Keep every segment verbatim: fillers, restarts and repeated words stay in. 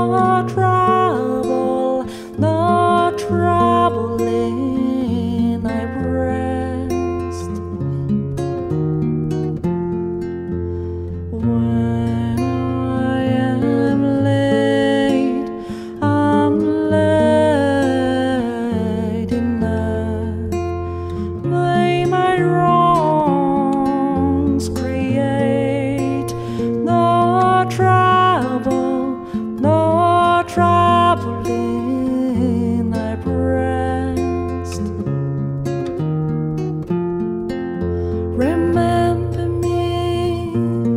no trouble, no trouble in thy breast. When I am laid, I'm laid enough. May my wrongs create no trouble, no trouble in thy breast. Remember me,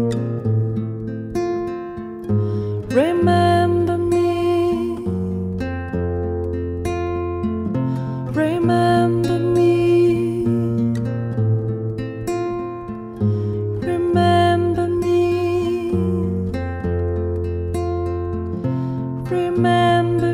remember me, remember me, remember me, remember